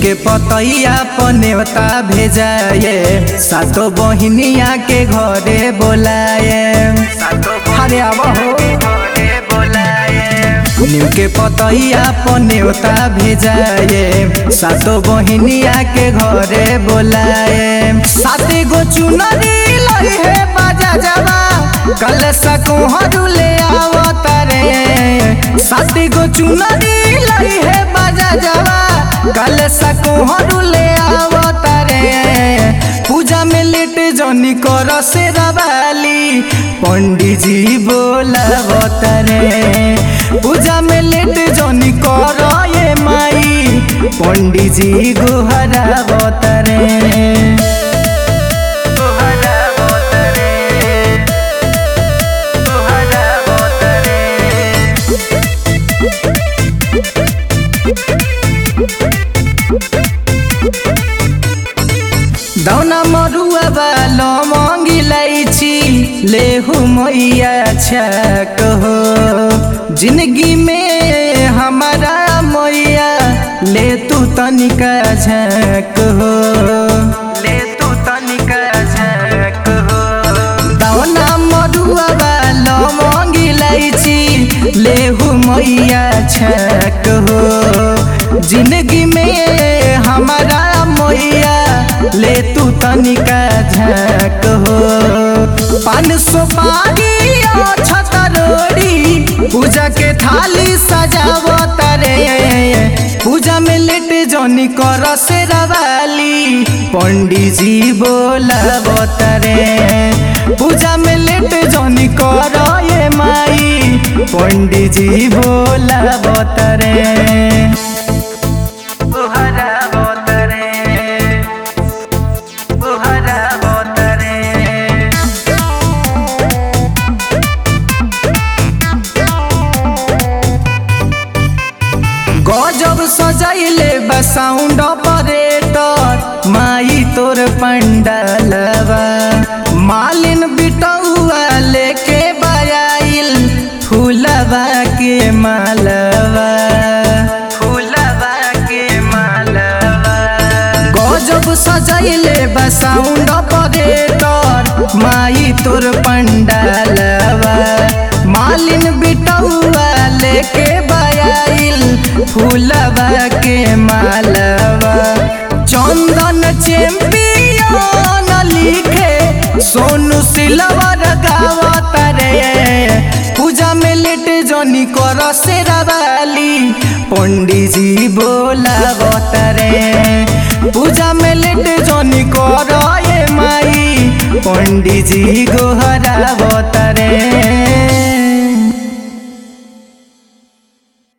के पतैया पनेवता भेजाए सातो बहिनिया के घरे बोलाए अरे आवा हो नीम के पतैया पनेवता भेजाए सातो बहिनिया के घरे बोलाए साते गो चुनरी लई है बाजा जवा कल सकोहरू ले आवतारे साते गो चुनरी लई है बाजा जवा कल सकोहरू ले आवतारे पूजा में लेट जनी कर से रवाली पंडित जी बोलावतारे पूजा में लेट जनी कर ये माई पंडित जी गुहरावतारे दौना मरुआ बालो मांगी लाइची लेहू मैया छक हो जिंदगी में हमारा मैया ले तू तनिका झक हो ले तू तनिका झक हो दौना मरुआ बालो मांगी लाइची लेहू मैया छक हो जिंदगी में हमारा मैया ले तू तनिका झक हो 500 पानी और छतरोड़ी पूजा के थाली सजावतारे पूजा में लेट जनी कर से रवाली पंडित जी बोलावतारे पूजा में लेट जनी कर ये माई पंडित जी बोलावतारे गजब सजाइले बा साउंड ऑपरेटर माई तोर पंडालवा मालिन बिटौआ लेके बायाइल फूलवा के मालवा फूलवा के मालवा गजब सजाइले बा साउंड ऑपरेटर माई तोर पंडालवा मालिन बिटौआ लेके बायाइल फूलवा के मालवा चंदन चैंपियन लिखे सोनू सिलवर गावतारे पूजा में लेट जनी कर से रवाली पंडित जी बोलावतारे पूजा में लेट जनी कर ये माई पंडित जी गो